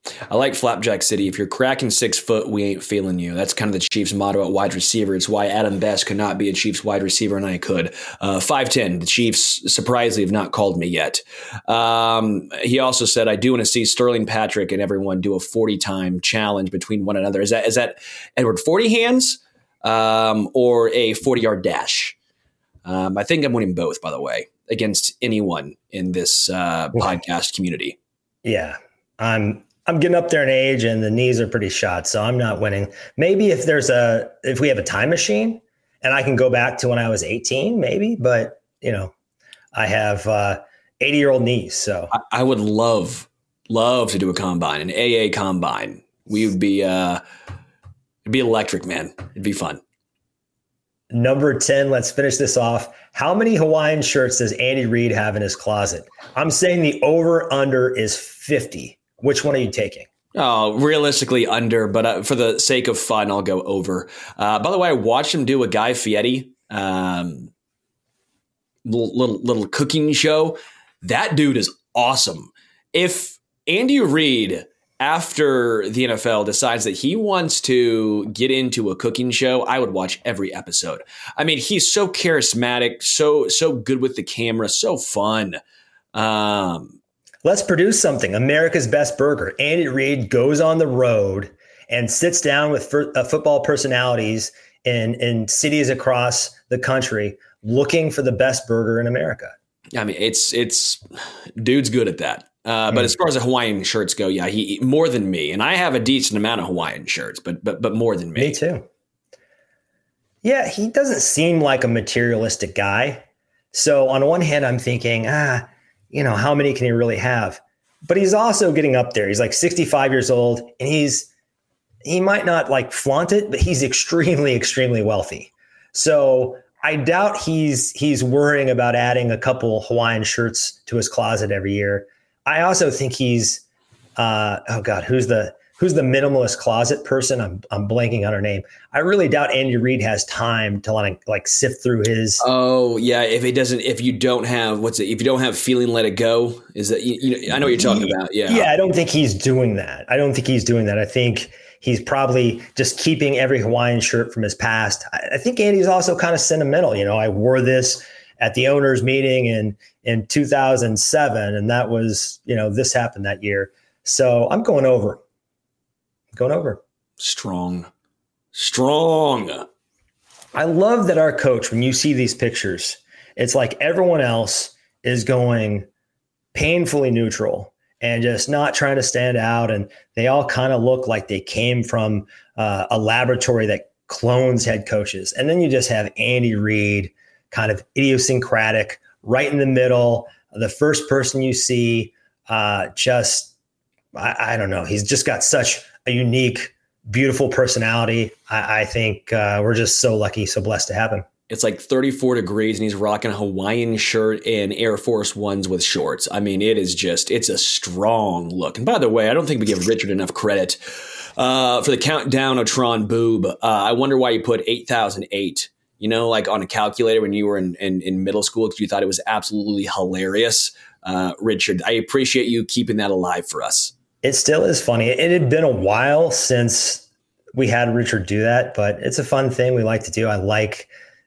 I like Flapjack City. If you're cracking six foot, we ain't feeling you. That's kind of the Chiefs' motto at wide receiver. It's why Adam Best could not be a Chiefs wide receiver, and I could. Uh, five ten, the Chiefs surprisingly have not called me yet. Um, he also said, I do want to see Sterling Patrick and everyone do a forty-time challenge between one another. Is that is that Edward forty hands um, or a forty-yard dash? Um, I think I'm winning both, by the way, against anyone in this uh, podcast community. Yeah, I'm I'm getting up there in age and the knees are pretty shot, so I'm not winning. Maybe if there's a if we have a time machine and I can go back to when I was eighteen, maybe. But you know, I have uh, eighty year old knees, so I, I would love love to do a combine, an A A combine. We would be uh, it'd be electric, man. It'd be fun. Number ten, let's finish this off. How many Hawaiian shirts does Andy Reid have in his closet? I'm saying the over under is fifty. Which one are you taking? Oh, realistically under, but uh, for the sake of fun, I'll go over. Uh, by the way, I watched him do a Guy Fieri um, little, little little cooking show. That dude is awesome. If Andy Reid, after the N F L, decides that he wants to get into a cooking show, I would watch every episode. I mean, he's so charismatic, so so good with the camera, so fun. Um, Let's produce something. America's Best Burger. Andy Reid goes on the road and sits down with f- uh, football personalities in, in cities across the country looking for the best burger in America. I mean, it's it's dude's good at that. Uh, but mm. as far as the Hawaiian shirts go, yeah, he more than me. And I have a decent amount of Hawaiian shirts, but but but more than me. Me too. Yeah, he doesn't seem like a materialistic guy. So on one hand, I'm thinking, ah, you know, how many can he really have? But he's also getting up there. He's like sixty-five years old, and he's he might not like flaunt it, but he's extremely, extremely wealthy. So I doubt he's he's worrying about adding a couple Hawaiian shirts to his closet every year. I also think he's uh, oh god, who's the who's the minimalist closet person? I'm I'm blanking on her name. I really doubt Andy Reid has time to like like sift through his. Oh yeah, if it doesn't, if you don't have what's it? If you don't have feeling, let it go. Is that you, you know? I know what you're talking about. Yeah, yeah. I don't think he's doing that. I don't think he's doing that. I think he's probably just keeping every Hawaiian shirt from his past. I, I think Andy's also kind of sentimental. You know, I wore this at the owners' meeting in in two thousand seven, and that was you know this happened that year. So I'm going over. Going over. Strong. Strong. I love that our coach, when you see these pictures, it's like everyone else is going painfully neutral and just not trying to stand out. And they all kind of look like they came from uh, a laboratory that clones head coaches. And then you just have Andy Reid, kind of idiosyncratic, right in the middle. The first person you see, uh, just, I, I don't know. He's just got such a unique, beautiful personality. I, I think uh, we're just so lucky, so blessed to have him. It's like thirty-four degrees and he's rocking a Hawaiian shirt and Air Force Ones with shorts. I mean, it is just, it's a strong look. And by the way, I don't think we give Richard enough credit uh, for the Countdown Otron boob. Uh, I wonder why you put eight thousand eight, you know, like on a calculator when you were in, in, in middle school because you thought it was absolutely hilarious. Uh, Richard, I appreciate you keeping that alive for us. It still is funny. It had been a while since we had Richard do that, but it's a fun thing we like to do. I like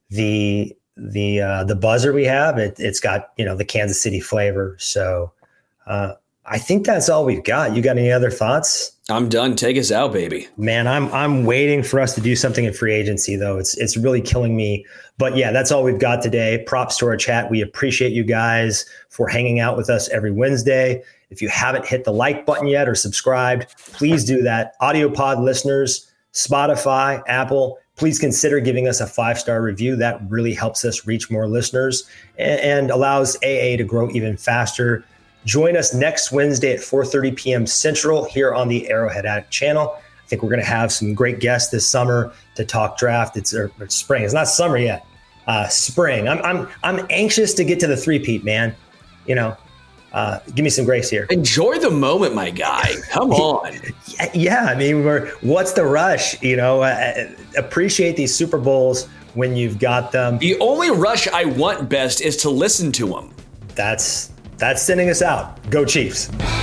the the uh, the buzzer we have. It, it's got you know the Kansas City flavor. So uh, I think that's all we've got. You got any other thoughts? I'm done. Take us out, baby. Man, I'm I'm waiting for us to do something in free agency though. It's it's really killing me. But yeah, that's all we've got today. Props to our chat. We appreciate you guys for hanging out with us every Wednesday. If you haven't hit the like button yet or subscribed, please do that. AudioPod listeners, Spotify, Apple, please consider giving us a five-star review. That really helps us reach more listeners and, and allows A A to grow even faster. Join us next Wednesday at four thirty p.m. Central here on the Arrowhead Addict channel. I think we're going to have some great guests this summer to talk draft. It's, or, or spring. It's not summer yet. Uh, spring. I'm I'm I'm anxious to get to the three-peat, man. You know. Uh, give me some grace here. Enjoy the moment, my guy. Come on. yeah, yeah, I mean, we're, what's the rush? You know, uh, appreciate these Super Bowls when you've got them. The only rush I want, Best, is to listen to them. That's that's sending us out. Go Chiefs.